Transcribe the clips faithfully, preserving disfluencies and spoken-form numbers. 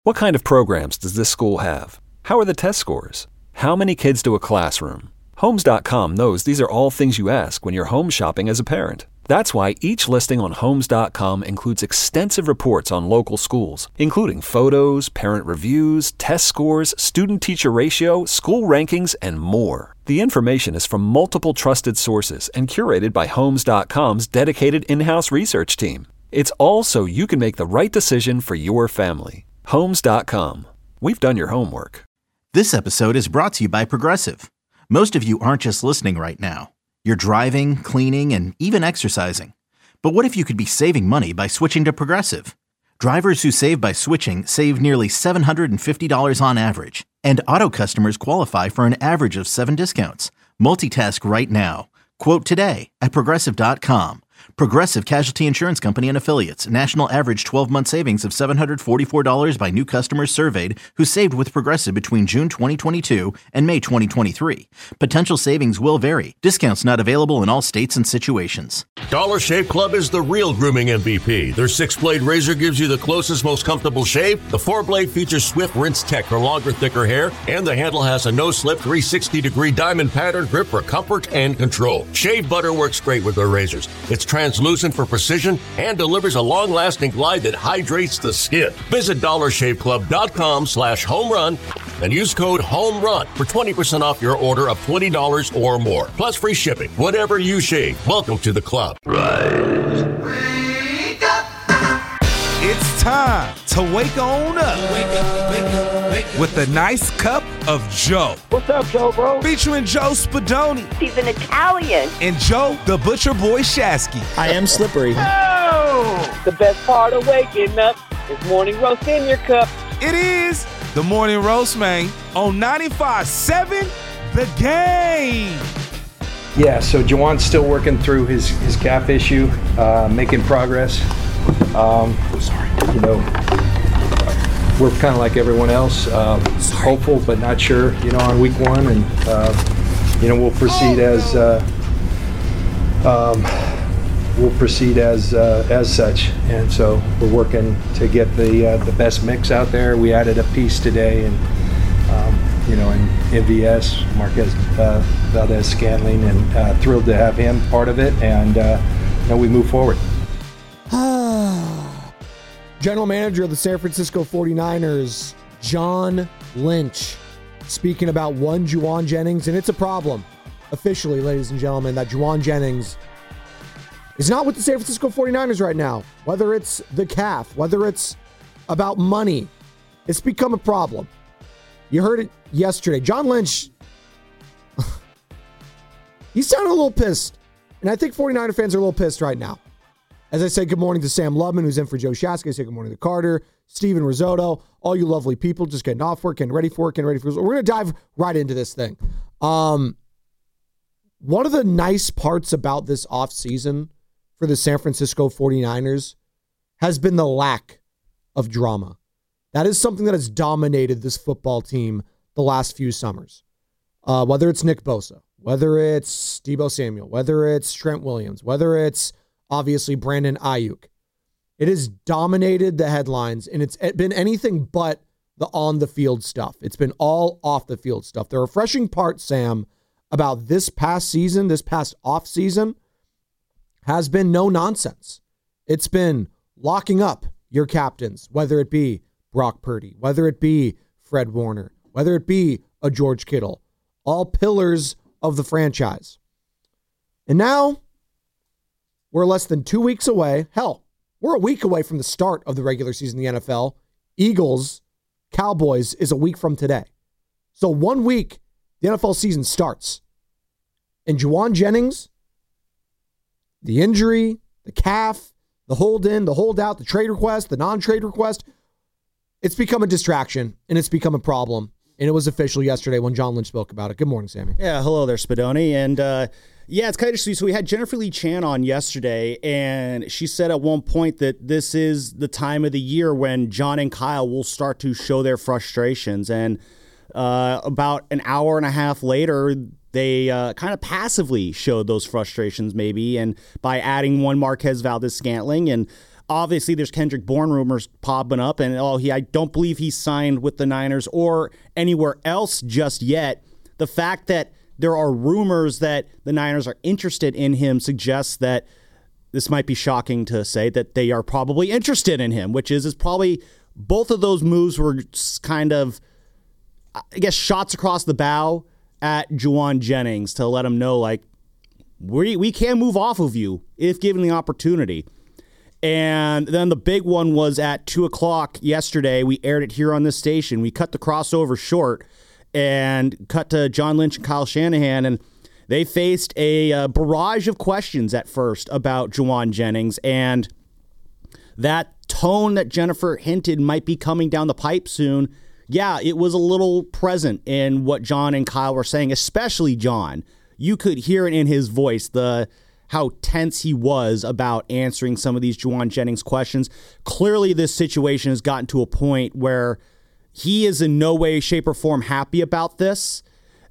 What kind of programs does this school have? How are the test scores? How many kids do a classroom? Homes dot com knows these are all things you ask when you're home shopping as a parent. That's why each listing on Homes dot com includes extensive reports on local schools, including photos, parent reviews, test scores, student-teacher ratio, school rankings, and more. The information is from multiple trusted sources and curated by Homes dot com's dedicated in-house research team. It's all so you can make the right decision for your family. Homes dot com. We've done your homework. This episode is brought to you by Progressive. Most of you aren't just listening right now. You're driving, cleaning, and even exercising. But what if you could be saving money by switching to Progressive? Drivers who save by switching save nearly seven hundred fifty dollars on average. And auto customers qualify for an average of seven discounts. Multitask right now. Quote today at Progressive dot com. Progressive Casualty Insurance Company and Affiliates. National average twelve-month savings of seven hundred forty-four dollars by new customers surveyed who saved with Progressive between June twenty twenty-two and May twenty twenty-three. Potential savings will vary. Discounts not available in all states and situations. Dollar Shave Club is the real grooming M V P. Their six-blade razor gives you the closest, most comfortable shave. The four-blade features swift rinse tech for longer, thicker hair. And the handle has a no-slip three hundred sixty degree diamond pattern grip for comfort and control. Shave butter works great with their razors. It's translucent for precision and delivers a long-lasting glide that hydrates the skin. Visit dollar shave club dot com slash home run and use code HOMERUN for twenty percent off your order of twenty dollars or more. Plus free shipping. Whatever you shave, welcome to the club. Rise. Wake up. It's time to wake on up. Wake up, wake up, wake up. With a nice cup of Joe. What's up, Joe, bro? Featuring Joe Spadoni. He's an Italian. And Joe, the Butcher Boy Shasky. I am slippery. Oh! The best part of waking up is morning roast in your cup. It is the Morning Roast, man, on ninety-five point seven The Game. Yeah, so Juwan's still working through his, his calf issue, uh, making progress. Um, sorry. You know, we're kind of like everyone else, uh, hopeful but not sure, you know, on week one. And, uh, you know, we'll proceed as uh, um, we'll proceed as uh, as such. And so we're working to get the uh, the best mix out there. We added a piece today, and um, you know, in M V S, Marquez uh, Valdez-Scantling, and uh, thrilled to have him part of it. And uh, you know, we move forward. General Manager of the San Francisco forty-niners, John Lynch, speaking about one Jauan Jennings, and it's a problem, officially, ladies and gentlemen, that Jauan Jennings is not with the San Francisco forty-niners right now. Whether it's the calf, whether it's about money, it's become a problem. You heard it yesterday. John Lynch, he sounded a little pissed, and I think forty-niner fans are a little pissed right now. As I say good morning to Sam Lubman, who's in for Joe Shasky. I say good morning to Carter, Steven Risotto, all you lovely people just getting off work, getting ready for work, getting ready for work. We're going to dive right into this thing. Um, one of the nice parts about this offseason for the San Francisco forty-niners has been the lack of drama. That is something that has dominated this football team the last few summers. Uh, whether it's Nick Bosa, whether it's Deebo Samuel, whether it's Trent Williams, whether it's obviously Brandon Ayuk. It has dominated the headlines, and it's been anything but the on-the-field stuff. It's been all off-the-field stuff. The refreshing part, Sam, about this past season, this past off-season, has been no nonsense. It's been locking up your captains, whether it be Brock Purdy, whether it be Fred Warner, whether it be a George Kittle, all pillars of the franchise. And now, we're less than two weeks away. Hell, we're a week away from the start of the regular season in the N F L. Eagles, Cowboys is a week from today. So one week, the N F L season starts. And Jauan Jennings, the injury, the calf, the hold-in, the holdout, the trade request, the non-trade request, it's become a distraction, and it's become a problem. And it was official yesterday when John Lynch spoke about it. Good morning, Sammy. Yeah, hello there, Spadoni. And, uh, yeah, it's kind of interesting. So we had Jennifer Lee Chan on yesterday, and she said at one point that this is the time of the year when John and Kyle will start to show their frustrations. And uh, about an hour and a half later, they uh, kind of passively showed those frustrations maybe, and by adding one Marquez Valdez-Scantling. And obviously there's Kendrick Bourne rumors popping up, and oh, he I don't believe he's signed with the Niners or anywhere else just yet. The fact that there are rumors that the Niners are interested in him suggests that this might be shocking to say that they are probably interested in him, which is is probably both of those moves were kind of, I guess, shots across the bow at Jauan Jennings to let him know, like, we we can move off of you if given the opportunity. And then the big one was at two o'clock yesterday. We aired it here on this station. We cut the crossover short and cut to John Lynch and Kyle Shanahan, and they faced a uh, barrage of questions at first about Jauan Jennings, and that tone that Jennifer hinted might be coming down the pipe soon. Yeah, it was a little present in what John and Kyle were saying, especially John. You could hear it in his voice, the how tense he was about answering some of these Jauan Jennings questions. Clearly, this situation has gotten to a point where he is in no way, shape, or form happy about this.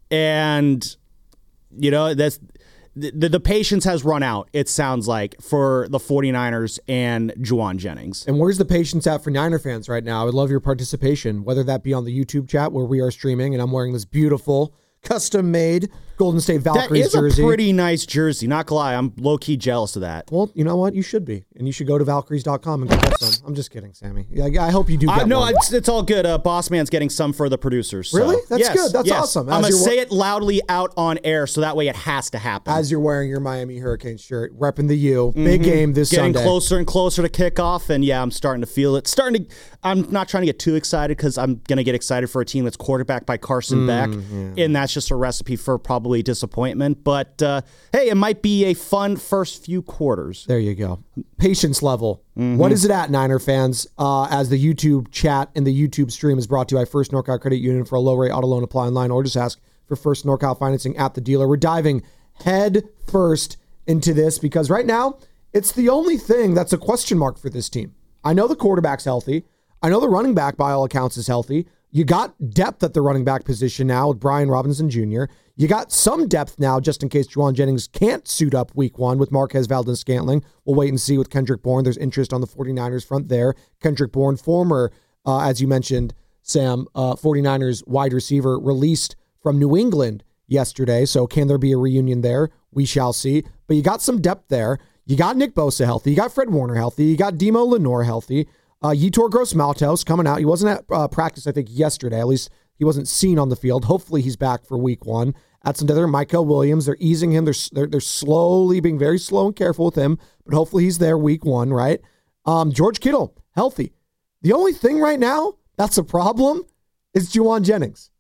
And, you know, that's the, the patience has run out, it sounds like, for the 49ers and Jauan Jennings. And where's the patience at for Niner fans right now? I would love your participation, whether that be on the YouTube chat where we are streaming, and I'm wearing this beautiful custom-made Golden State Valkyries jersey. That is jersey. A pretty nice jersey. Not gonna lie, I'm low-key jealous of that. Well, you know what? You should be. And you should go to Valkyries dot com and get some. I'm just kidding, Sammy. I, I hope you do get uh, no, one. it's, it's all good. Uh, Boss Man's getting some for the producers. So. Really? That's yes, good. That's yes. awesome. As I'm going to wa- say it loudly out on air so that way it has to happen. As you're wearing your Miami Hurricanes shirt, repping the U. Big mm-hmm. game this Getting Sunday. Getting closer and closer to kickoff, and yeah, I'm starting to feel it. Starting to. I'm not trying to get too excited because I'm going to get excited for a team that's quarterbacked by Carson mm, Beck, yeah. and that's just a recipe for probably disappointment. But uh, hey, it might be a fun first few quarters. There you go. Patience level. Mm-hmm. What is it at, Niner fans? Uh, as the YouTube chat and the YouTube stream is brought to you by First NorCal Credit Union for a low rate auto loan apply online, or just ask for First NorCal financing at the dealer. We're diving head first into this because right now it's the only thing that's a question mark for this team. I know the quarterback's healthy. I know the running back, by all accounts, is healthy. You got depth at the running back position now with Brian Robinson Junior You got some depth now just in case Jauan Jennings can't suit up week one with Marquez Valdes-Scantling. We'll wait and see with Kendrick Bourne. There's interest on the 49ers front there. Kendrick Bourne, former, uh, as you mentioned, Sam, uh, 49ers wide receiver, released from New England yesterday. So can there be a reunion there? We shall see. But you got some depth there. You got Nick Bosa healthy. You got Fred Warner healthy. You got Demo Lenore healthy. Uh, Yetur Gross-Matos coming out. He wasn't at uh, practice, I think, yesterday. At least he wasn't seen on the field. Hopefully he's back for week one. At some other, Michael Williams, they're easing him. They're, they're they're slowly being very slow and careful with him, but hopefully he's there week one, right? Um, George Kittle, healthy. The only thing right now that's a problem is Jauan Jennings.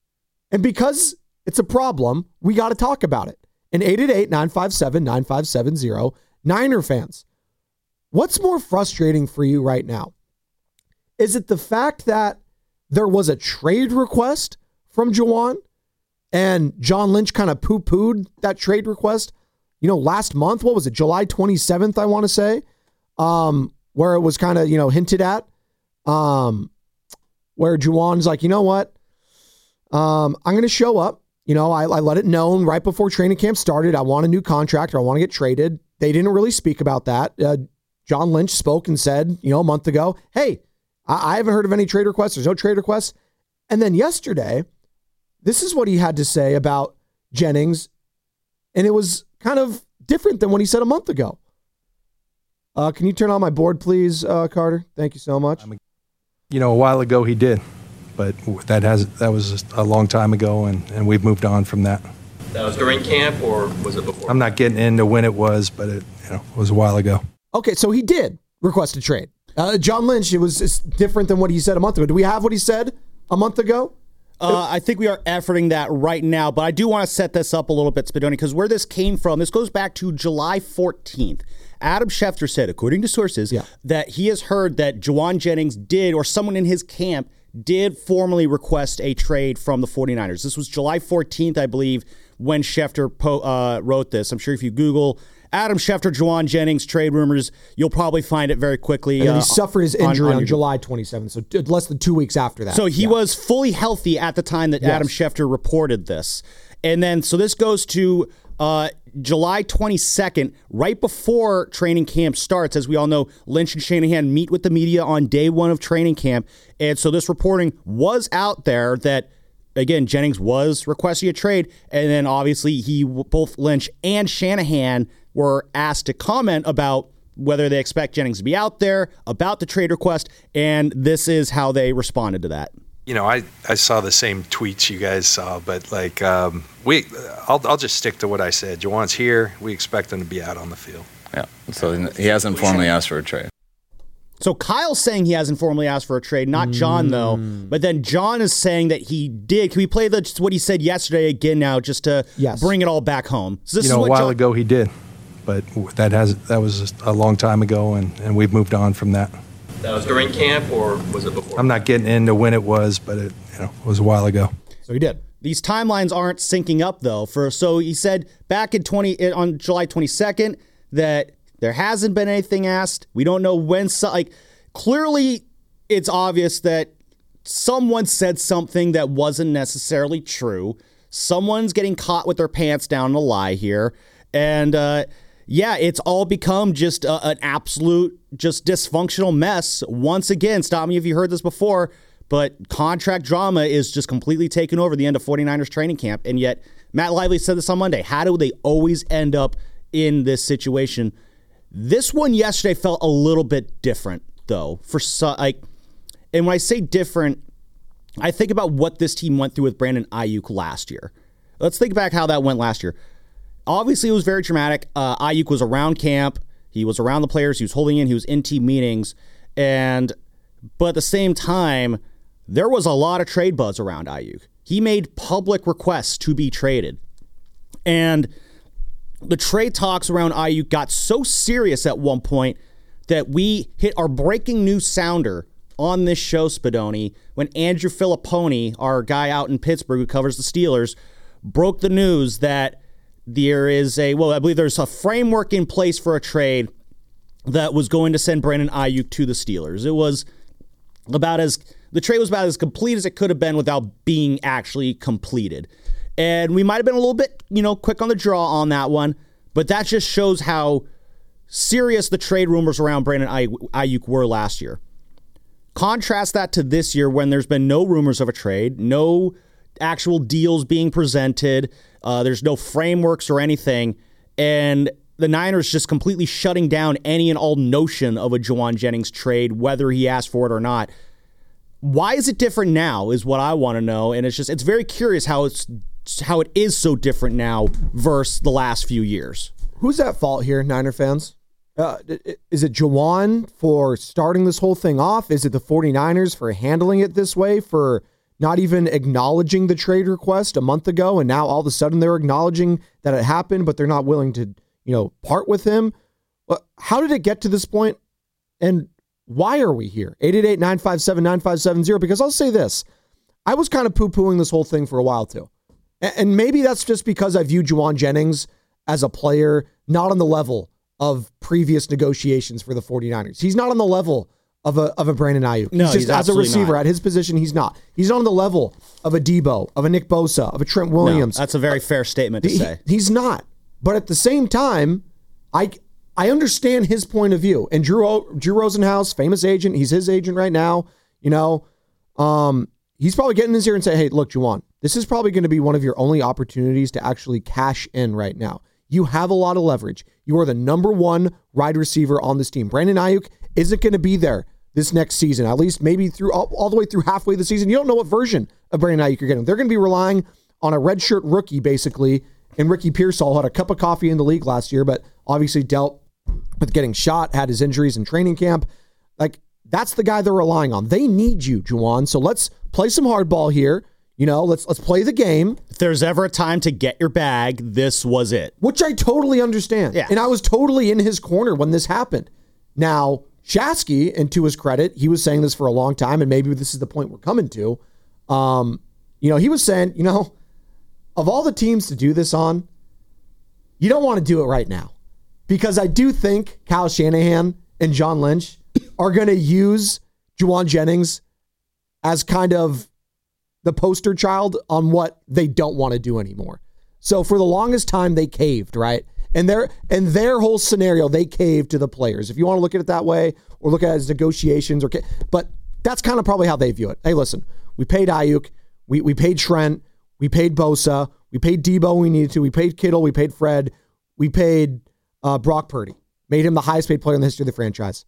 And because it's a problem, we got to talk about it. And eight eight eight, nine five seven, nine five seven zero, Niner fans, what's more frustrating for you right now? Is it the fact that there was a trade request from Jauan and John Lynch kind of poo-pooed that trade request, you know, last month? What was it, July twenty-seventh, I want to say, um, where it was kind of, you know, hinted at, um, where Jauan's like, you know what, um, I'm going to show up. You know, I, I let it known right before training camp started. I want a new contract or I want to get traded. They didn't really speak about that. Uh, John Lynch spoke and said, you know, a month ago, hey, I, I haven't heard of any trade requests. There's no trade requests. And then yesterday, this is what he had to say about Jennings. And it was kind of different than what he said a month ago. Uh, can you turn on my board, please, uh, Carter? Thank you so much. You know, a while ago he did. But that has that was a long time ago, and, and we've moved on from that. That was during camp, or was it before? I'm not getting into when it was, but it you know it was a while ago. Okay, so he did request a trade. Uh, John Lynch, it was it's different than what he said a month ago. Do we have what he said a month ago? Uh, I think we are efforting that right now, but I do want to set this up a little bit, Spadoni, because where this came from, this goes back to July fourteenth. Adam Schefter said, according to sources, yeah. that he has heard that Jauan Jennings did, or someone in his camp, did formally request a trade from the 49ers. This was July fourteenth, I believe, when Schefter po- uh, wrote this. I'm sure if you Google Adam Schefter, Jauan Jennings trade rumors, you'll probably find it very quickly. And then he uh, suffered his injury on, on, on July twenty-seventh, so less than two weeks after that. So he yeah. was fully healthy at the time that yes. Adam Schefter reported this. And then, so this goes to uh, July twenty-second, right before training camp starts. As we all know, Lynch and Shanahan meet with the media on day one of training camp. And so this reporting was out there that, again, Jennings was requesting a trade. And then obviously he, both Lynch and Shanahan were asked to comment about whether they expect Jennings to be out there, about the trade request. And this is how they responded to that. You know, I, I saw the same tweets you guys saw, but like um, we, I'll I'll just stick to what I said. Juwan's here. We expect him to be out on the field. Yeah. So he hasn't formally asked for a trade. So Kyle's saying he hasn't formally asked for a trade, not John though. But then John is saying that he did. Can we play the what he said yesterday again now, just to yes. bring it all back home? So this you know, is what a while John- ago he did, but that has that was a long time ago, and, and we've moved on from that. That was during camp, or was it before? I'm not getting into when it was, but it you know was a while ago. So he did. These timelines aren't syncing up though. For so he said back in twenty on July twenty-second that there hasn't been anything asked. We don't know when. So, like clearly, it's obvious that someone said something that wasn't necessarily true. Someone's getting caught with their pants down in a lie here, and. uh Yeah, it's all become just a, an absolute, just dysfunctional mess. Once again, stop me if you heard this before, but contract drama is just completely taken over the end of 49ers training camp. And yet, Matt Lively said this on Monday. How do they always end up in this situation? This one yesterday felt a little bit different, though. For so, like, and when I say different, I think about what this team went through with Brandon Ayuk last year. Let's think back how that went last year. Obviously, it was very traumatic. Uh, Ayuk was around camp. He was around the players. He was holding in. He was in team meetings. And, but at the same time, there was a lot of trade buzz around Ayuk. He made public requests to be traded. And the trade talks around Ayuk got so serious at one point that we hit our breaking news sounder on this show, Spadoni, when Andrew Filipponi, our guy out in Pittsburgh who covers the Steelers, broke the news that there is a, well, I believe there's a framework in place for a trade that was going to send Brandon Ayuk to the Steelers. It was about as, the trade was about as complete as it could have been without being actually completed. And we might have been a little bit, you know, quick on the draw on that one, but that just shows how serious the trade rumors around Brandon Ayuk were last year. Contrast that to this year when there's been no rumors of a trade, no actual deals being presented. Uh, there's no frameworks or anything. And the Niners just completely shutting down any and all notion of a Jauan Jennings trade, whether he asked for it or not. Why is it different now is what I want to know. And it's just, it's very curious how it's, how it is so different now versus the last few years. Who's at fault here, Niner fans? Uh, is it Jauan for starting this whole thing off? Is it the 49ers for handling it this way, for not even acknowledging the trade request a month ago, and now all of a sudden they're acknowledging that it happened, but they're not willing to, you know, part with him? How did it get to this point, and why are we here? eight eight eight, nine five seven, nine five seven zero, because I'll say this. I was kind of poo-pooing this whole thing for a while, too. And maybe that's just because I view Jauan Jennings as a player not on the level of previous negotiations for the 49ers. He's not on the level of a of a Brandon Ayuk. No, he's just he's as a receiver not. At his position, he's not. He's not on the level of a Debo, of a Nick Bosa, of a Trent Williams. No, that's a very fair statement to he, say. He's not. But at the same time, I I understand his point of view. And Drew o, Drew Rosenhaus, famous agent, he's his agent right now. You know, um, he's probably getting in his ear and say, "Hey, look, Jauan, this is probably going to be one of your only opportunities to actually cash in right now. You have a lot of leverage. You are the number one wide receiver on this team. Brandon Ayuk isn't going to be there this next season, at least maybe through all, all the way through halfway the season. You don't know what version of Brandon Ayuk you're getting. They're going to be relying on a redshirt rookie, basically, and Ricky Pearsall had a cup of coffee in the league last year, but obviously dealt with getting shot, had his injuries in training camp. Like, that's the guy they're relying on. They need you, Jauan. So let's play some hardball here. You know, let's let's play the game. If there's ever a time to get your bag, this was it. Which I totally understand. Yeah. And I was totally in his corner when this happened. Now, Shasky, and to his credit, he was saying this for a long time, and maybe this is the point we're coming to. Um, you know, he was saying, you know, of all the teams to do this on, you don't want to do it right now. Because I do think Kyle Shanahan and John Lynch are going to use Jauan Jennings as kind of the poster child on what they don't want to do anymore. So for the longest time, they caved, right? And their and their whole scenario, they caved to the players. If you want to look at it that way, or look at it as negotiations, or but that's kind of probably how they view it. Hey, listen, we paid Ayuk, we we paid Trent, we paid Bosa, we paid Debo when we needed to, we paid Kittle, we paid Fred, we paid uh, Brock Purdy, made him the highest paid player in the history of the franchise.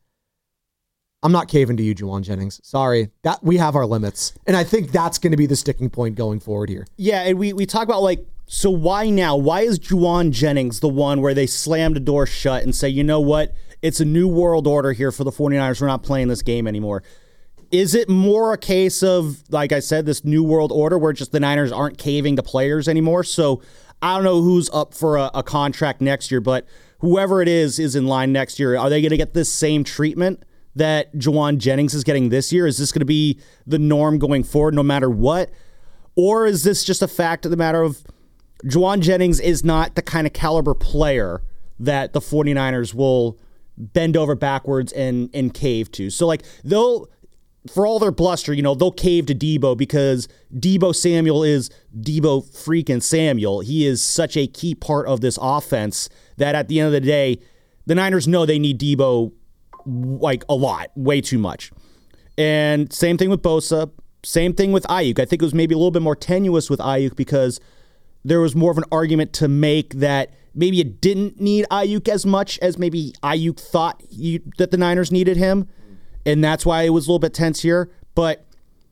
I'm not caving to you, Jauan Jennings. Sorry. That we have our limits. And I think that's going to be the sticking point going forward here. Yeah, and we, we talk about, like, so why now? Why is Jauan Jennings the one where they slam the door shut and say, you know what? It's a new world order here for the 49ers. We're not playing this game anymore. Is it more a case of, like I said, this new world order where just the Niners aren't caving to players anymore? So I don't know who's up for a, a contract next year, but whoever it is is in line next year. Are they going to get this same treatment that Jauan Jennings is getting this year? Is this going to be the norm going forward no matter what? Or is this just a fact of the matter of Jauan Jennings is not the kind of caliber player that the 49ers will bend over backwards and, and cave to? So, like, they'll, for all their bluster, you know, they'll cave to Debo because Debo Samuel is Debo freaking Samuel. He is such a key part of this offense that at the end of the day, the Niners know they need Debo like a lot, way too much. And same thing with Bosa, same thing with Ayuk. I think it was maybe a little bit more tenuous with Ayuk because there was more of an argument to make that maybe it didn't need Ayuk as much as maybe Ayuk thought he, that the Niners needed him. And that's why it was a little bit tense here. But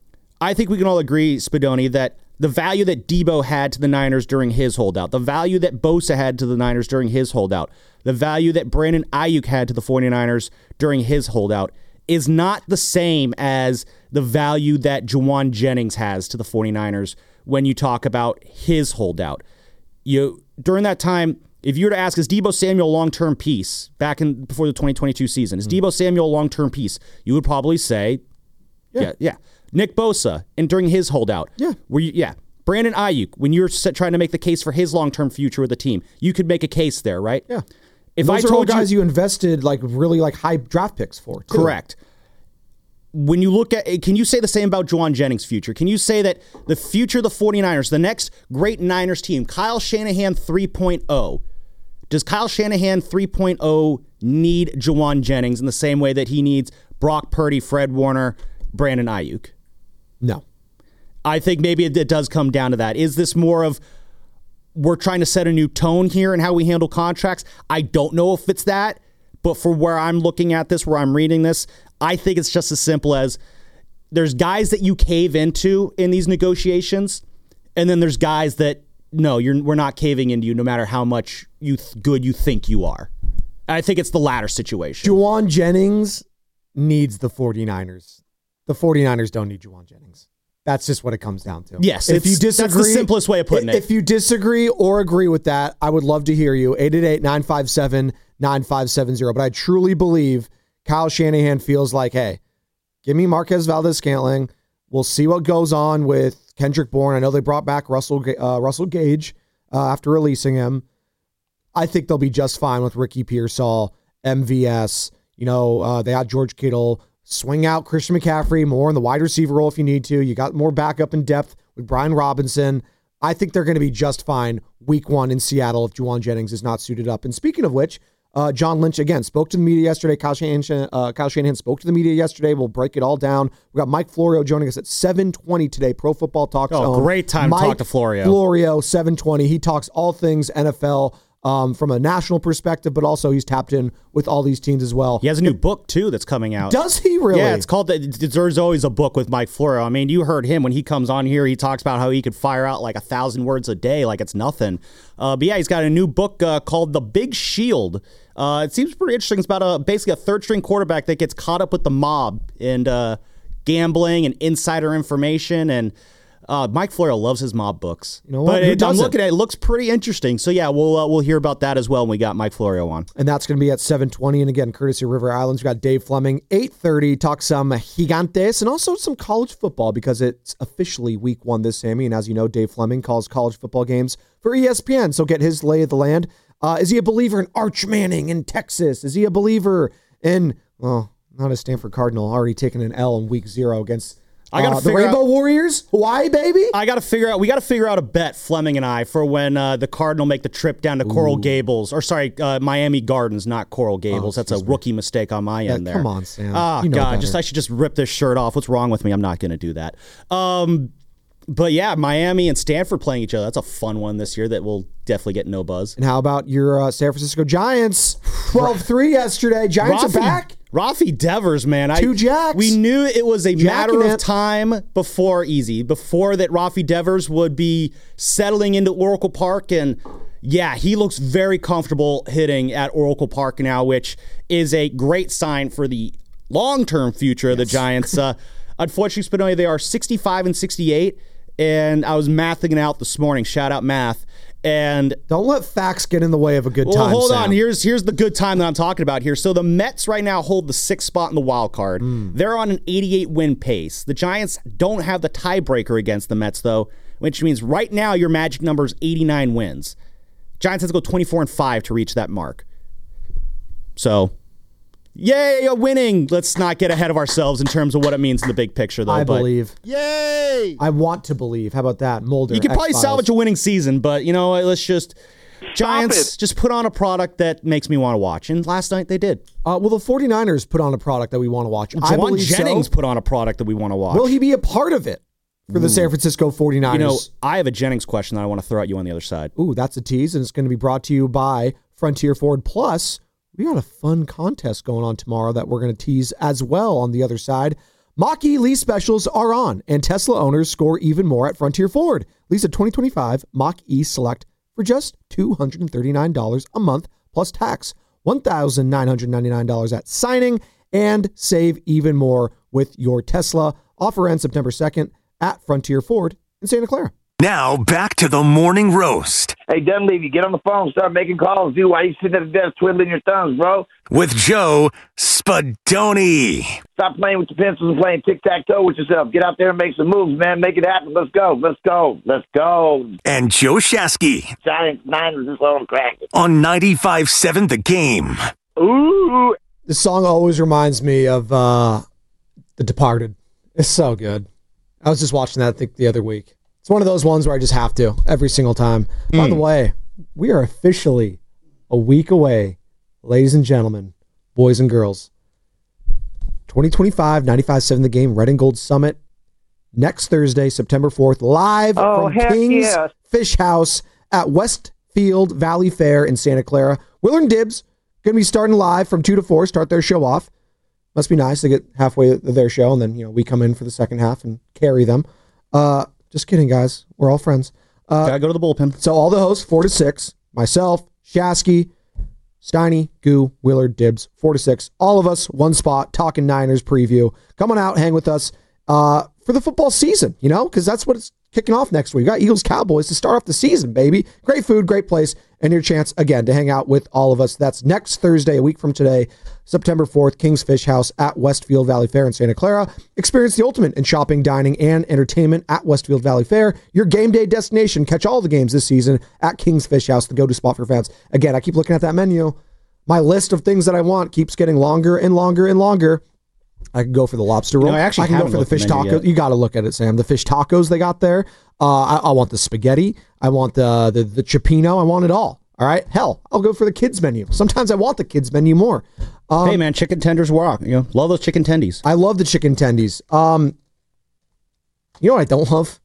I think we can all agree, Spadoni, that the value that Debo had to the Niners during his holdout, the value that Bosa had to the Niners during his holdout, the value that Brandon Ayuk had to the 49ers during his holdout is not the same as the value that Jauan Jennings has to the 49ers when you talk about his holdout. You during that time, if you were to ask, is Debo Samuel a long-term piece back in before the twenty twenty-two season? Is mm-hmm. Debo Samuel a long-term piece? You would probably say, yeah, yeah. yeah. Nick Bosa, and during his holdout, yeah, were you, yeah. Brandon Ayuk, when you're trying to make the case for his long-term future with the team, you could make a case there, right? Yeah. If those I are all told guys you, you invested like really like high draft picks for, too. Correct. When you look at, can you say the same about Jauan Jennings' future? Can you say that the future of the 49ers, the next great Niners team, Kyle Shanahan three point oh, does Kyle Shanahan three point oh need Jauan Jennings in the same way that he needs Brock Purdy, Fred Warner, Brandon Ayuk? No. I think maybe it, it does come down to that. Is this more of we're trying to set a new tone here in how we handle contracts? I don't know if it's that, but for where I'm looking at this, where I'm reading this, I think it's just as simple as there's guys that you cave into in these negotiations, and then there's guys that, no, you're we're not caving into you no matter how much you th- good you think you are. I think it's the latter situation. Jauan Jennings needs the 49ers. The 49ers don't need Jauan Jennings. That's just what it comes down to. Yes, if you disagree, that's the simplest way of putting it. If you disagree or agree with that, I would love to hear you. eight eight eight, nine five seven, nine five seven zero. But I truly believe Kyle Shanahan feels like, hey, give me Marquez Valdes-Scantling. We'll see what goes on with Kendrick Bourne. I know they brought back Russell uh, Russell Gage uh, after releasing him. I think they'll be just fine with Ricky Pearsall, M V S. You know, uh, they got George Kittle. Swing out Christian McCaffrey more in the wide receiver role if you need to. You got more backup in depth with Brian Robinson. I think they're going to be just fine week one in Seattle if Jauan Jennings is not suited up. And speaking of which, uh, John Lynch, again, spoke to the media yesterday. Kyle Shanahan, uh, Kyle Shanahan spoke to the media yesterday. We'll break it all down. We've got Mike Florio joining us at seven twenty today, Pro Football Talk. Oh, own. Great time Mike to talk to Florio. Florio, seven twenty. He talks all things N F L. Um, from a national perspective, but also he's tapped in with all these teams as well. He has a new book, too, that's coming out. Does he really? Yeah, it's called, There's Always a Book with Mike Florio. I mean, you heard him when he comes on here. He talks about how he could fire out like a thousand words a day like it's nothing. Uh, but yeah, he's got a new book uh, called The Big Shield. Uh, it seems pretty interesting. It's about a, basically a third-string quarterback that gets caught up with the mob and uh, gambling and insider information, and Uh, Mike Florio loves his mob books. You know what? But Who it, I'm doesn't? looking at it, it looks pretty interesting. So yeah, we'll uh, we'll hear about that as well when we got Mike Florio on. And that's going to be at seven twenty. And again, courtesy of River Islands, we got Dave Fleming. eight thirty, talk some Gigantes and also some college football because it's officially week one this Sammy. And as you know, Dave Fleming calls college football games for E S P N. So get his lay of the land. Uh, is he a believer in Arch Manning in Texas? Is he a believer in, well, not a Stanford Cardinal, already taking an L in week zero against I gotta uh, the figure Rainbow out, Warriors, Hawaii, baby. I got to figure out. We got to figure out a bet, Fleming and I, for when uh, the Cardinal make the trip down to Ooh. Coral Gables, or sorry, uh, Miami Gardens, not Coral Gables. Oh, That's a rookie me. mistake on my yeah, end there. Come on, Sam. Oh you know God, better. just I should just rip this shirt off. What's wrong with me? I'm not going to do that. Um, but yeah, Miami and Stanford playing each other. That's a fun one this year that will definitely get no buzz. And how about your uh, San Francisco Giants? twelve three yesterday. Giants Rafi, are back. Rafi Devers, man. Two I, jacks. We knew it was a Jacking matter of it. time before easy, before that Rafi Devers would be settling into Oracle Park. And yeah, he looks very comfortable hitting at Oracle Park now, which is a great sign for the long-term future of the Giants. Uh, unfortunately, Spinelli, they are sixty-five and sixty-eight. And I was mathing it out this morning. Shout out math. And don't let facts get in the way of a good well, time. Hold Sam. on. Here's here's the good time that I'm talking about here. So the Mets right now hold the sixth spot in the wild card. Mm. They're on an eighty-eight win pace. The Giants don't have the tiebreaker against the Mets though, which means right now your magic number is eighty-nine wins. Giants have to go twenty-four and five to reach that mark. So, yay, a winning. Let's not get ahead of ourselves in terms of what it means in the big picture, though. I but believe. Yay! I want to believe. How about that? Mulder. You could probably X-Files. salvage a winning season, but you know what? Let's just. Giants just put on a product that makes me want to watch. And last night they did. Uh, well, the 49ers put on a product that we want to watch. Well, I Juwan believe Jennings so. put on a product that we want to watch. Will he be a part of it for the Ooh. San Francisco 49ers? You know, I have a Jennings question that I want to throw at you on the other side. Ooh, that's a tease, and it's going to be brought to you by Frontier Ford. Plus, we got a fun contest going on tomorrow that we're going to tease as well on the other side. Mach-E lease specials are on, and Tesla owners score even more at Frontier Ford. Lease a twenty twenty-five Mach-E Select for just two hundred thirty-nine dollars a month plus tax, one thousand nine hundred ninety-nine dollars at signing, and save even more with your Tesla. Offer ends September second at Frontier Ford in Santa Clara. Now back to the morning roast. Hey, Dunleavy, get on the phone, start making calls, dude. Why you sitting at the desk twiddling your thumbs, bro? With Joe Spadoni. Stop playing with your pencils and playing tic-tac-toe with yourself. Get out there and make some moves, man. Make it happen. Let's go. Let's go. Let's go. And Joe Shasky. Giants, Niners, this on crack. On ninety-five point seven The Game. Ooh. This song always reminds me of uh, The Departed. It's so good. I was just watching that, I think, the other week. It's one of those ones where I just have to every single time. Mm. By the way, we are officially a week away, ladies and gentlemen, boys and girls. twenty twenty-five ninety-five point seven The Game Red and Gold Summit next Thursday, September fourth, live oh, from King's yeah. Fish House at Westfield Valley Fair in Santa Clara. Willard and Dibbs going to be starting live from two to four, start their show off. Must be nice to get halfway of their show, and then you know we come in for the second half and carry them. Uh, just kidding, guys. We're all friends. Uh, Gotta go to the bullpen. So all the hosts, four to six, myself, Shasky, Steiny, Goo, Willard, Dibbs, four to six. All of us, one spot, talking Niners preview. Come on out, hang with us uh, for the football season, you know, because that's what it's kicking off next week. We got Eagles Cowboys to start off the season, baby. Great food, great place, and your chance, again, to hang out with all of us. That's next Thursday, a week from today, September fourth, King's Fish House at Westfield Valley Fair in Santa Clara. Experience the ultimate in shopping, dining, and entertainment at Westfield Valley Fair. Your game day destination. Catch all the games this season at King's Fish House, the go-to spot for fans. Again, I keep looking at that menu. My list of things that I want keeps getting longer and longer and longer. I can go for the lobster roll. You know, I actually I can go haven't for the looked fish at the menu tacos. yet. You got to look at it, Sam. The fish tacos they got there. Uh, I, I want the spaghetti. I want the, the the cioppino. I want it all. All right. Hell, I'll go for the kids menu. Sometimes I want the kids menu more. Um, hey man, chicken tenders rock. You know, love those chicken tendies. I love the chicken tendies. Um, you know what I don't love?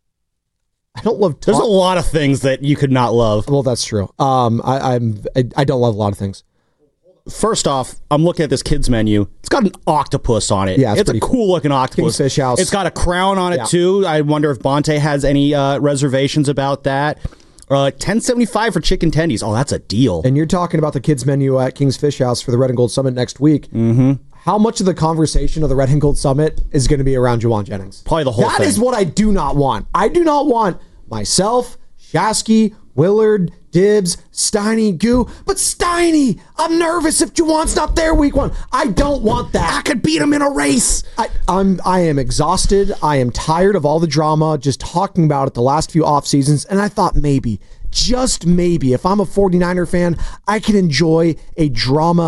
I don't love. There's a lot of things that you could not love. Well, that's true. Um, I, I'm I, I don't love a lot of things. First off, I'm looking at this kids menu. It's got an octopus on it. Yeah, it's it's a pretty cool looking octopus. King's Fish House. It's got a crown on it Yeah. too. I wonder if Bonte has any uh, reservations about that. Uh, ten seventy-five for chicken tendies. Oh, that's a deal. And you're talking about the kids menu at King's Fish House for the Red and Gold Summit next week. Mm-hmm. How much of the conversation of the Red and Gold Summit is going to be around Juwan Jennings? Probably the whole That thing. is what I do not want. I do not want myself, Shasky, Willard, Dibbs, Steiny, Goo. But Steiny, I'm nervous if Juwan's not there week one. I don't want that. I could beat him in a race. I, I'm I am exhausted. I am tired of all the drama, just talking about it the last few off seasons. And I thought maybe, just maybe, if I'm a 49er fan, I can enjoy a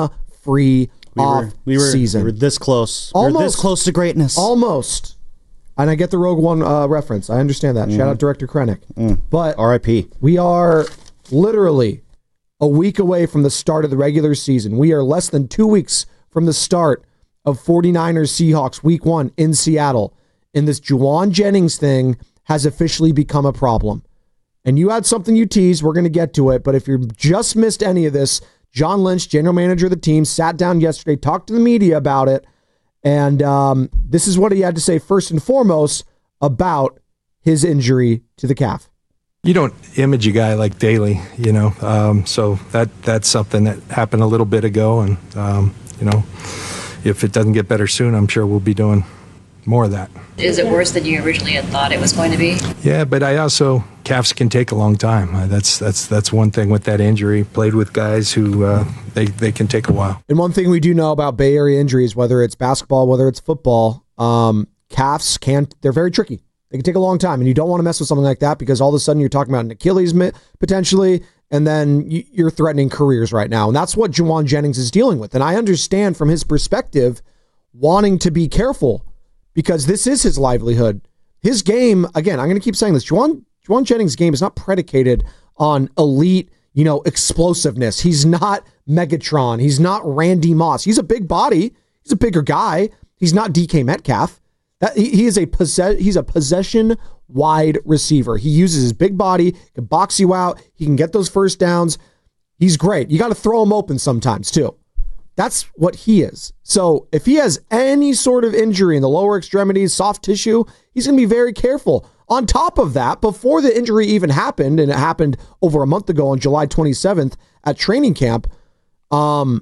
drama-free We off were, we were, season. We were this close. Almost. We were this close to greatness. Almost. And I get the Rogue One uh, reference. I understand that. Mm. Shout out Director Krennic. Mm. But R I P We are literally a week away from the start of the regular season. We are less than two weeks from the start of 49ers Seahawks week one in Seattle. And this Jauan Jennings thing has officially become a problem. And you had something you teased. We're going to get to it. But if you just missed any of this, John Lynch, general manager of the team, sat down yesterday, talked to the media about it. And um, this is what he had to say first and foremost about his injury to the calf. You don't image a guy like Daly, you know, um, so that that's something that happened a little bit ago. And, um, you know, if it doesn't get better soon, I'm sure we'll be doing more of that. Is it worse than you originally had thought it was going to be? Yeah, but I also, calves can take a long time. Uh, that's that's that's one thing with that injury. Played with guys who uh, they, they can take a while. And one thing we do know about Bay Area injuries, whether it's basketball, whether it's football, um, calves can't, they're very tricky. They can take a long time, and you don't want to mess with something like that because all of a sudden you're talking about an Achilles potentially, and then you're threatening careers right now. And that's what Jauan Jennings is dealing with. And I understand from his perspective wanting to be careful because this is his livelihood. His game, again, I'm going to keep saying this, Jauan, Jauan Jennings' game is not predicated on elite, you know, explosiveness. He's not Megatron. He's not Randy Moss. He's a big body. He's a bigger guy. He's not D K Metcalf. That, he, he is a possess, he's a possession wide receiver. He uses his big body, can box you out. He can get those first downs. He's great. You got to throw him open sometimes too. That's what he is. So if he has any sort of injury in the lower extremities, soft tissue, he's going to be very careful. On top of that, before the injury even happened, and it happened over a month ago on July twenty-seventh at training camp, um,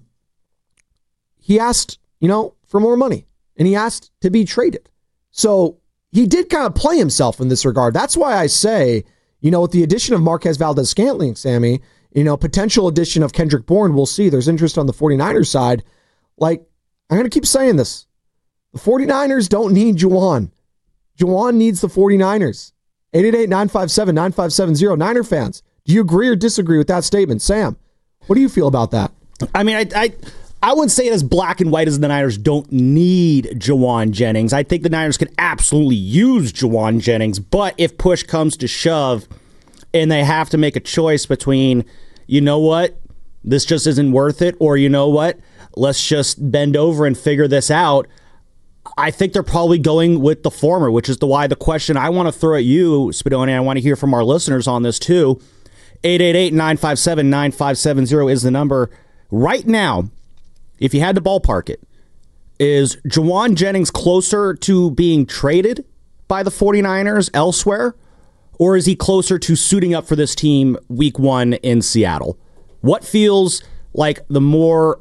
he asked, you know, for more money, and he asked to be traded. So he did kind of play himself in this regard. That's why I say, you know, with the addition of Marquez Valdes-Scantling, Sammy, you know, potential addition of Kendrick Bourne, we'll see. There's interest on the 49ers side. Like, I'm going to keep saying this. The 49ers don't need Jauan. Jauan needs the 49ers. eight eight eight, nine five seven, nine five seven zero. Niner fans, do you agree or disagree with that statement? Sam, what do you feel about that? I mean, I... I I wouldn't say it as black and white as the Niners don't need Jauan Jennings. I think the Niners could absolutely use Jauan Jennings, but if push comes to shove and they have to make a choice between, you know what, this just isn't worth it, or you know what, let's just bend over and figure this out, I think they're probably going with the former, which is the why the question I want to throw at you, Spadoni, I want to hear from our listeners on this too. eight eight eight, nine five seven, nine five seven zero is the number. Right now, if you had to ballpark it, is Jauan Jennings closer to being traded by the 49ers elsewhere, or is he closer to suiting up for this team week one in Seattle? What feels like the more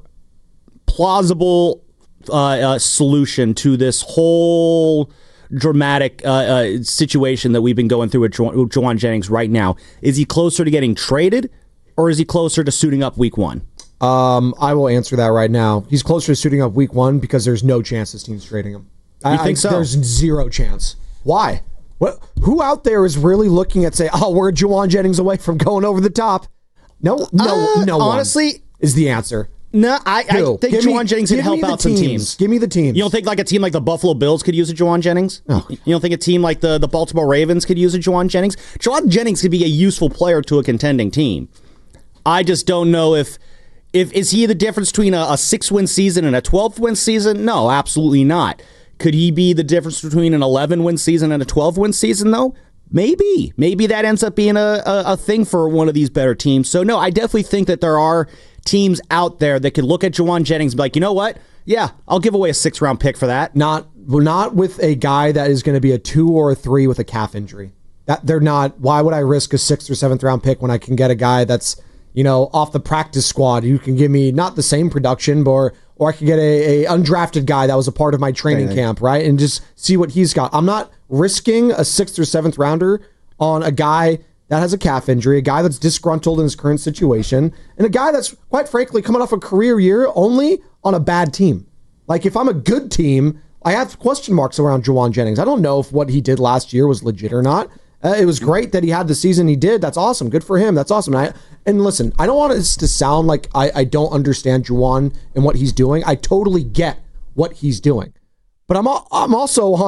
plausible uh, uh, solution to this whole dramatic uh, uh, situation that we've been going through with Ju- Jauan Jennings right now? Is he closer to getting traded, or is he closer to suiting up week one? Um, I will answer that right now. He's closer to suiting up week one because there's no chance this team's trading him. You I, think I, so? There's zero chance. Why? What? Who out there is really looking at say, oh, we're Jauan Jennings away from going over the top? No, no, uh, no. Honestly, one is the answer. No, I, I think give Jauan me, Jennings can help out teams. some teams. Give me the teams. You don't think like a team like the Buffalo Bills could use a Jauan Jennings? No. You don't think a team like the, the Baltimore Ravens could use a Jauan Jennings? Jauan Jennings could be a useful player to a contending team. I just don't know if if is he the difference between a, a six-win season and a twelve-win season? No, absolutely not. Could he be the difference between an eleven-win season and a twelve-win season, though? Maybe. Maybe that ends up being a, a, a thing for one of these better teams. So, no, I definitely think that there are teams out there that could look at Jauan Jennings and be like, you know what? Yeah, I'll give away a six-round pick for that. Not, not with a guy that is going to be a two or a three with a calf injury. That they're not. Why would I risk a sixth or seventh round pick when I can get a guy that's, you know, off the practice squad who can give me not the same production, but or, or I could get a, a undrafted guy that was a part of my training right. camp, right? And just see what he's got. I'm not risking a sixth or seventh rounder on a guy that has a calf injury, a guy that's disgruntled in his current situation, and a guy that's, quite frankly, coming off a career year only on a bad team. Like, if I'm a good team, I have question marks around Jauan Jennings. I don't know if what he did last year was legit or not. Uh, it was great that he had the season he did. That's awesome. Good for him. That's awesome. And, I, and listen, I don't want this to sound like I, I don't understand Jauan and what he's doing. I totally get what he's doing. But I'm I'm also on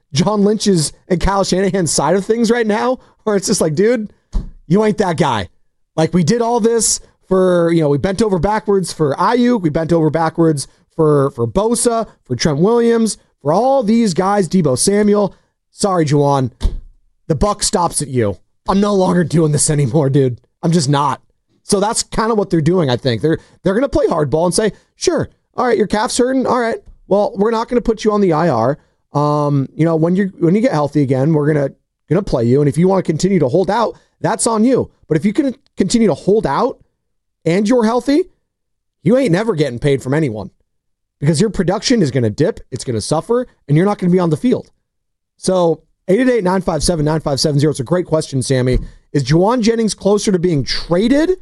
John Lynch's and Kyle Shanahan's side of things right now, where it's just like, dude, you ain't that guy. Like, we did all this for, you know, we bent over backwards for Ayuk, we bent over backwards for, for Bosa, for Trent Williams, for all these guys, Deebo Samuel. Sorry, Juwan. The buck stops at you. I'm no longer doing this anymore, dude. I'm just not. So that's kind of what they're doing, I think. They're they're going to play hardball and say, sure, all right, your calf's hurting. All right, well, we're not going to put you on the I R. Um, you know, when you when you get healthy again, we're gonna gonna play you. And if you want to continue to hold out, that's on you. But if you can continue to hold out and you're healthy, you ain't never getting paid from anyone because your production is going to dip, it's going to suffer, and you're not going to be on the field. So eight eight eight, nine five seven, nine five seven zero. It's a great question, Sammy. Is Juwan Jennings closer to being traded,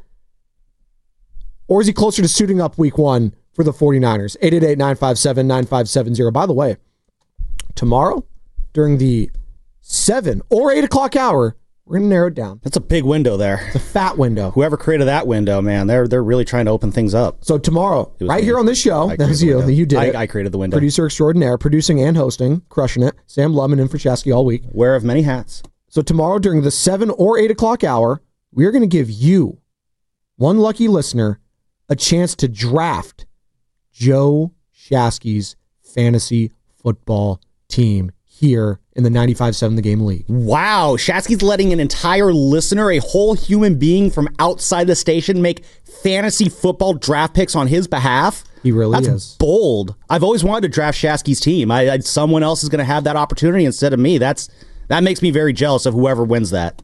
or is he closer to suiting up week one for the 49ers? eight eight eight, nine five seven, nine five seven zero. By the way, tomorrow during the seven or eight o'clock hour, we're going to narrow it down. That's a big window there. It's a fat window. Whoever created that window, man, they're they're really trying to open things up. So tomorrow, right me. here on this show, that was you. You did I, it. I created the window. Producer extraordinaire, producing and hosting, crushing it. Sam Lubman and Frachowski all week. Wearer of many hats. So tomorrow during the seven or eight o'clock hour, we're going to give you, one lucky listener, a chance to draft Joe Shasky's fantasy football team here in the ninety-five seven The Game League. Wow, Shasky's letting an entire listener, a whole human being from outside the station, make fantasy football draft picks on his behalf. He really That's is. bold. I've always wanted to draft Shasky's team. I, I someone else is going to have that opportunity instead of me. That's that makes me very jealous of whoever wins that.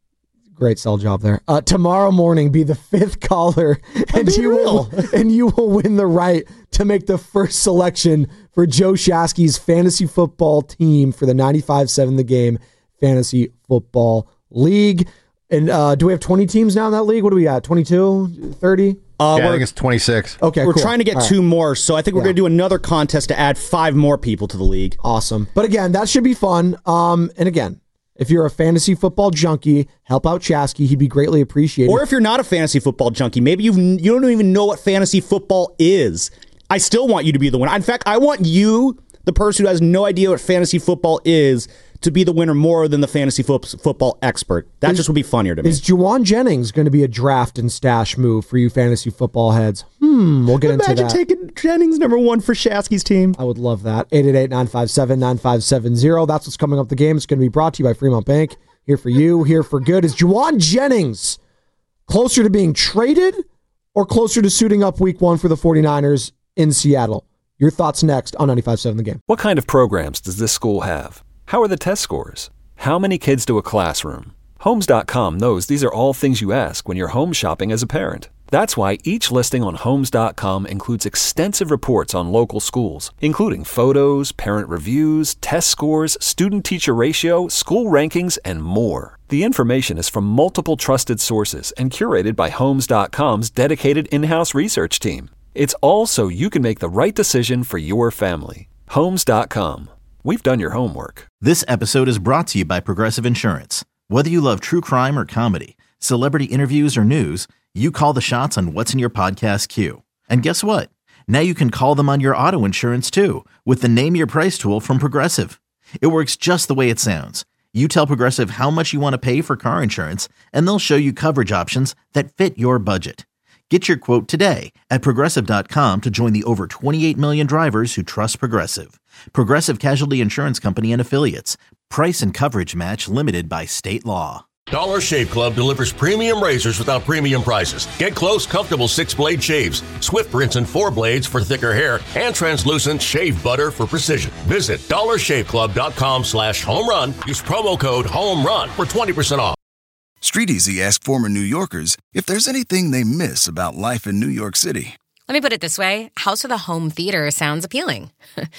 Great sell job there. Uh, tomorrow morning, be the fifth caller, and you will and you will win the right to make the first selection for Joe Shasky's fantasy football team for the ninety-five seven The Game Fantasy Football League. And uh, do we have twenty teams now in that league? What do we got? twenty-two, thirty? Uh, yeah, I think it's twenty-six. Okay, we're cool. trying to get All two right. more, so I think we're Yeah. going to do another contest to add five more people to the league. Awesome. But again, that should be fun. Um, and again, if you're a fantasy football junkie, help out Shasky. He'd be greatly appreciated. Or if you're not a fantasy football junkie, maybe you've, you don't even know what fantasy football is. I still want you to be the winner. In fact, I want you, the person who has no idea what fantasy football is, to be the winner more than the fantasy fo- football expert. That Is- just would be funnier to me. Is Juwan Jennings going to be a draft and stash move for you fantasy football heads? Hmm, we'll get Imagine into that. taking Jennings number one for Shasky's team. I would love that. eight eight eight, nine five seven, nine five seven zero. That's what's coming up the game. It's going to be brought to you by Fremont Bank. Here for you, here for good. Is Juwan Jennings closer to being traded or closer to suiting up week one for the 49ers in Seattle? Your thoughts next on ninety-five seven The Game. What kind of programs does this school have? How are the test scores? How many kids do a classroom? Homes dot com knows these are all things you ask when you're home shopping as a parent. That's why each listing on Homes dot com includes extensive reports on local schools, including photos, parent reviews, test scores, student-teacher ratio, school rankings, and more. The information is from multiple trusted sources and curated by Homes dot com's dedicated in-house research team. It's all so you can make the right decision for your family. Homes dot com. We've done your homework. This episode is brought to you by Progressive Insurance. Whether you love true crime or comedy, celebrity interviews or news, you call the shots on what's in your podcast queue. And guess what? Now you can call them on your auto insurance too with the Name Your Price tool from Progressive. It works just the way it sounds. You tell Progressive how much you want to pay for car insurance, and they'll show you coverage options that fit your budget. Get your quote today at Progressive dot com to join the over twenty-eight million drivers who trust Progressive. Progressive Casualty Insurance Company and Affiliates. Price and coverage match limited by state law. Dollar Shave Club delivers premium razors without premium prices. Get close, comfortable six-blade shaves, swift rinse and four blades for thicker hair, and translucent shave butter for precision. Visit dollar shave club dot com slash home run. Use promo code HOMERUN for twenty percent off. StreetEasy asked former New Yorkers if there's anything they miss about life in New York City. Let me put it this way. House with a home theater sounds appealing.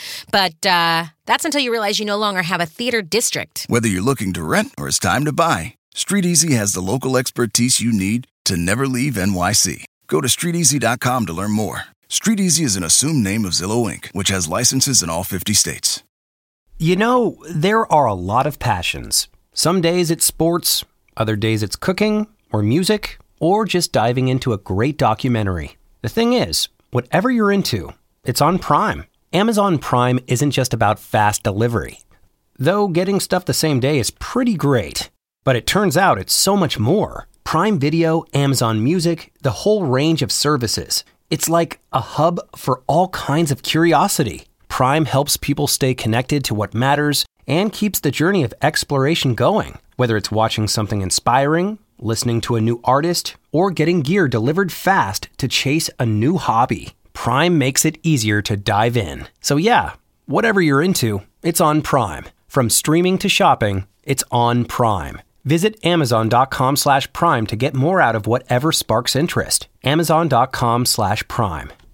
But uh, that's until you realize you no longer have a theater district. Whether you're looking to rent or it's time to buy, StreetEasy has the local expertise you need to never leave N Y C. Go to street easy dot com to learn more. StreetEasy is an assumed name of Zillow Incorporated, which has licenses in all fifty states. You know, there are a lot of passions. Some days it's sports, other days it's cooking or music, or just diving into a great documentary. The thing is, whatever you're into, it's on Prime. Amazon Prime isn't just about fast delivery. though getting stuff the same day is pretty great. But it turns out it's so much more. Prime Video, Amazon Music, the whole range of services. It's like a hub for all kinds of curiosity. Prime helps people stay connected to what matters and keeps the journey of exploration going. Whether it's watching something inspiring, listening to a new artist, or getting gear delivered fast to chase a new hobby, Prime makes it easier to dive in. So yeah, whatever you're into, it's on Prime. From streaming to shopping, it's on Prime. Visit amazon.com slash prime to get more out of whatever sparks interest. Amazon.com slash prime.